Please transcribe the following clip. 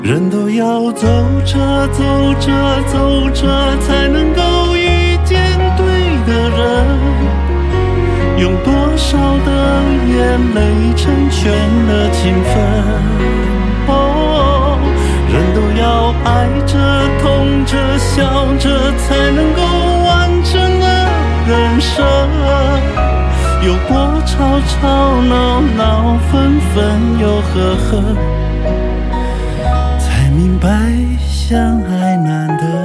人都要走着走着走着，才能够遇见对的人。用多少的眼泪成全了情分？哦，人都要爱着、痛着、笑着，才能够完整了人生。有过吵吵闹闹、分分又合合，明白相爱难得。